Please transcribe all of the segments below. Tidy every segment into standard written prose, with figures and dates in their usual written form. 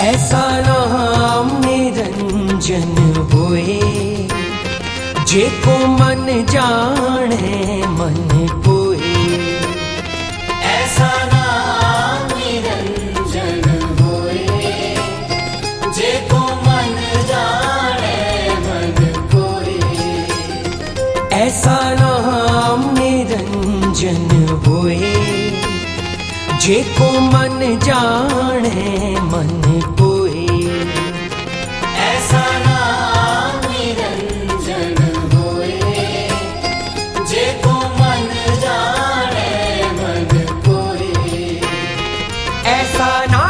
ऐसा नाम निरंजन होए, जेको मन जाने मन कोए। ऐसा नाम निरंजन होए, जेको मन जाने मन कोए। ऐसा नाम निरंजन होए, जेको मन जाने मन कोए। ऐसा नाम निरंजन होए, जेको मन जाने मन कोए। ऐसा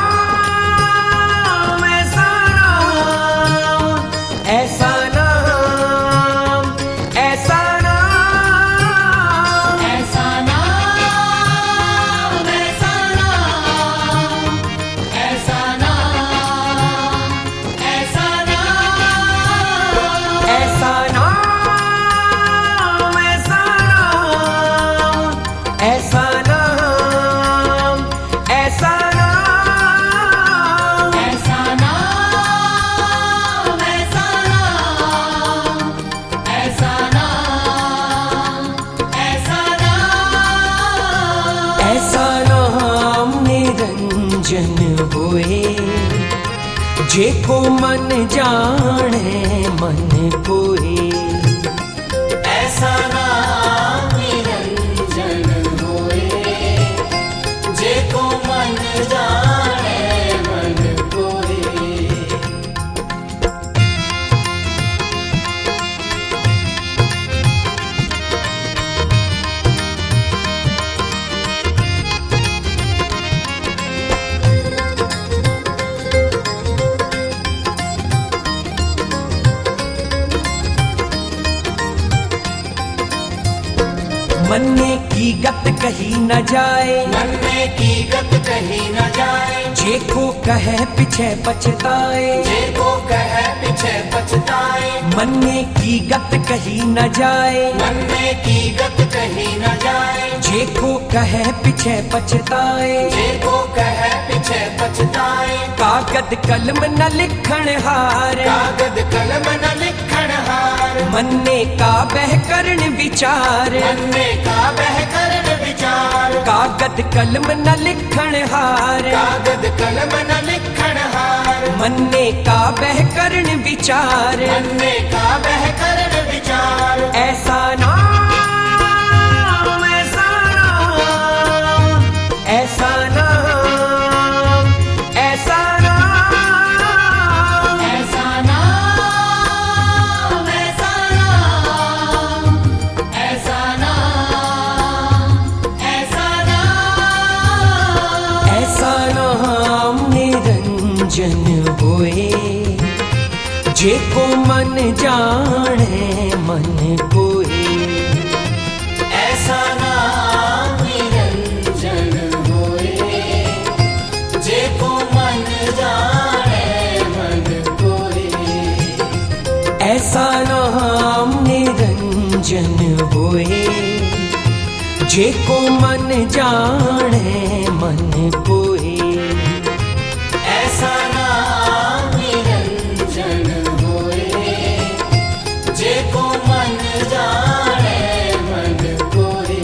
नाम, ऐसा नाम, ऐसा नाम, ऐसा नाम, ऐसा नाम, ऐसा नाम, ऐसा नाम, ऐसा नाम, ऐसा नाम, ऐसा नाम, ऐसा नाम, ऐसा नाम, ऐसा नाम, ऐसा नाम, ऐसा नाम, ऐसा नाम। ऐसा नाम निरंजन होए, जेको मन जाने मन कोए। ऐसा नाम निरंजन होए, जेको मन जाने मन कोए। मन्ने की गत कही न जाए, मन्ने की गत कही न जाए, जेको कहे पीछे पछताए। जेको कहे पीछे पछताए। मन्ने की गत कही न जाए, मन्ने की गत कही न जाए, जेको कहे पीछे पछताए। जेको कहे पीछे पछताए। कागद कलम न लिखण हार, कागद कलम न लिखण हार, मन्ने का बह करण विचार। मन्ने का बह करन विचार। कागद कलम न लिखण हार, कागद कलम न लिखण हार, मन्ने का बह करण विचार। मन्ने का बह करन विचार। ऐसा नाम, ऐसा नाम, ऐसा नाम, ऐसा नाम, ऐसा नाम, ऐसा नाम, ऐसा नाम, ऐसा नाम। ऐसा नाम निरंजन होए, जेको मन जाने मन कोए। ऐसा नाम निरंजन होए, जेको मन जाने मन कोए। ऐसा नाम निरंजन होए, जेको मन जाने मन कोए। ऐसा नाम निरंजन होए, जेको मन जाने मन कोए।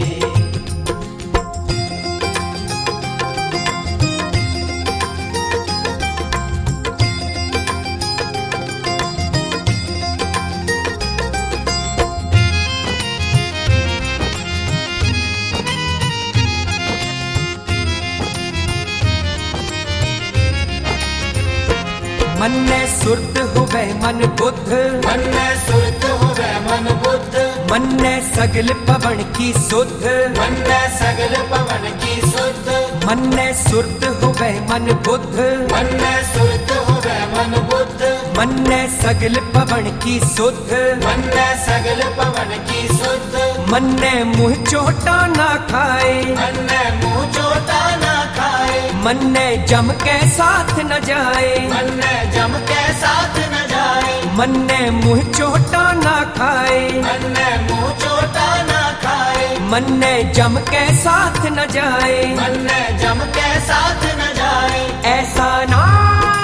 मन्ने सुरत हुवे मन बुद्ध, मन्ने सुरत होवे मन बुद्ध, मन्ने सगल पवन की सुध। मन्ने सगल पवन की सुध। मन्ने सुरत हुवे मन बुद्ध, मन्ने सुरत होवे मन बुद्ध, मन्ने सगल पवन की सुध। मन्ने सगल पवन की सुध। मन्ने मुँह चोटा ना खाए, मन्ने मुँह चोटा ना खाए। मन्ने जम के साथ न जाए, मन्ने जम के साथ न जाए। मन्ने मुँह चोटा ना खाए, मन्ने मुँह चोटा ना खाए। मन्ने जम के साथ न जाए, मन्ने जम के साथ न जाए। ऐसा नाम,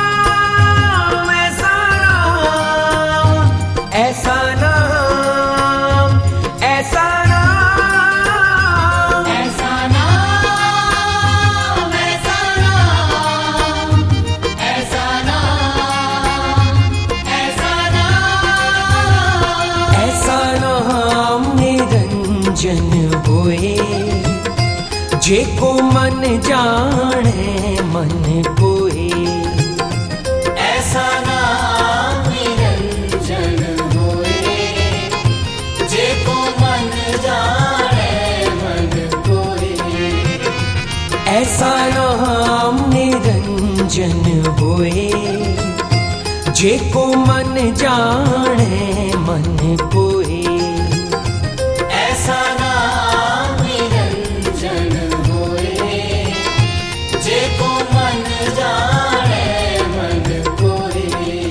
निरंजन होए, जेको मन जाने मन कोए। ऐसा नाम निरंजन होए, जेको मन जाने मन कोए। ऐसा नाम निरंजन होए, जेको मन जाने मन कोए। ऐसा नाम निरंजन होए, जेको मन जाने मन कोए।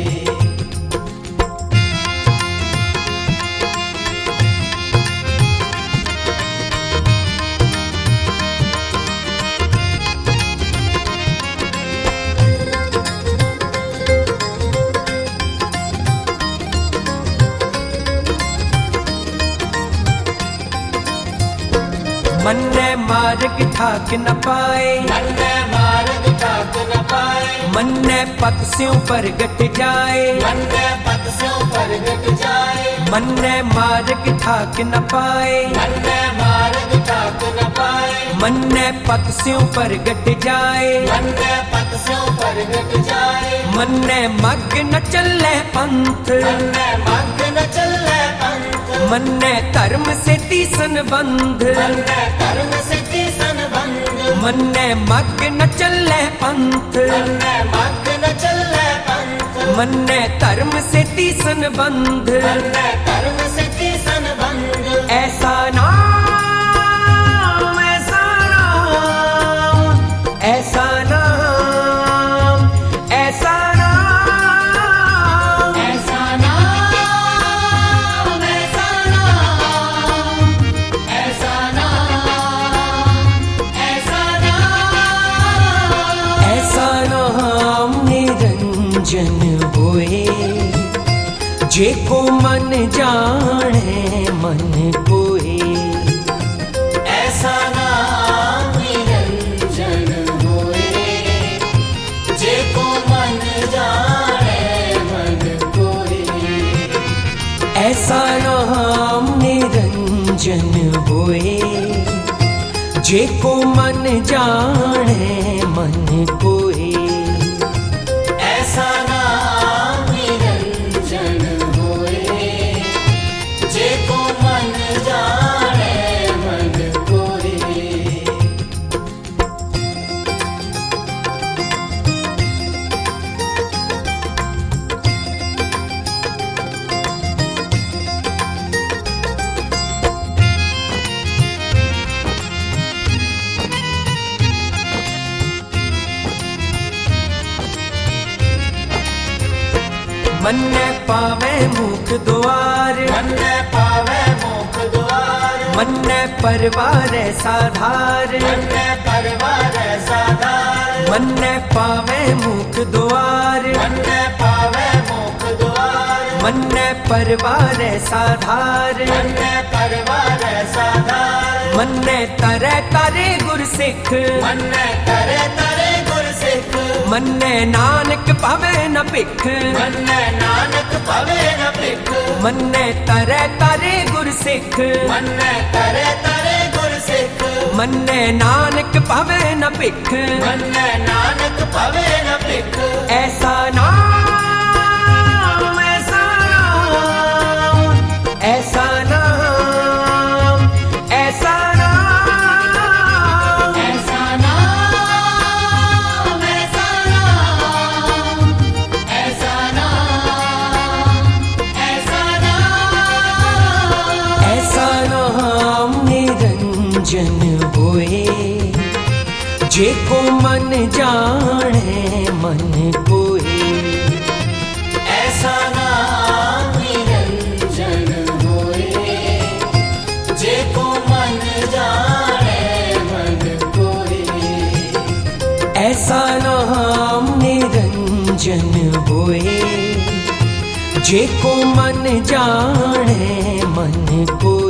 मन ने मार्ग ठाक न पाए, मन ने मार्ग ठाक न पाए। मन ने पथ स्यों परगट जाए, मन ने पथ स्यों परगट जाए। मन ने मार्ग ठाक न पाए, मन ने मार्ग ठाक न पाए। मन ने पथ स्यों परगट जाए। मन ने पथ स्यों परगट जाए। मन ने मग न चले पंथ, मन ने मग न चले पंथ। मन ने धर्म से तीसन बंध, मन ने धर्म से तीसन बंध। मन ने मग न चले पंथ, मन ने मग न चले पंथ। मन ने धर्म से तीसन बंध। मन ने धर्म से तीसन बंध। ऐसा नाम, ऐसा नाम, ऐसा नाम, ऐसा नाम, ऐसा नाम, ऐसा नाम, ऐसा नाम, ऐसा नाम। ऐसा नाम निरंजन होए, जेको मन जाने मन कोए। ऐसा नाम निरंजन होए, जेको मन जाने मन कोए। ऐसा नाम निरंजन होए, जेको मन जाने मन कोए। ऐसा नाम निरंजन होए, जेको मन जाने मन कोए। मन ने पावे मुख द्वार, मन ने पावे मुख द्वार। मन ने परवार साधार, मन ने परवार साधार। मन ने पावे मुख द्वार, मन ने पावे मुख द्वार। मन ने परवार साधार। मन ने परवार साधार। मन ने तरे तरे गुर सिख, मन ने तरे तरे गुर सिख। मन ने नानक पावे न भिख, मन ने नानक पावे न भिख। मन ने तरे तरे गुर सिख, मन ने तरे तरे गुर सिख। मन ने नानक पावे न भिख। मन ने नानक पावे न भिख। ऐसा नाम, ऐसा नाम, ऐसा नाम, ऐसा नाम, ऐसा नाम, ऐसा नाम, ऐसा नाम, ऐसा नाम। ऐसा नाम निरंजन होए, जेको मन जाने मन कोए। ऐसा नाम निरंजन होए, जेको मन जाने मन कोए। ऐसा नाम निरंजन होए, जेको मन जाने मन कोए।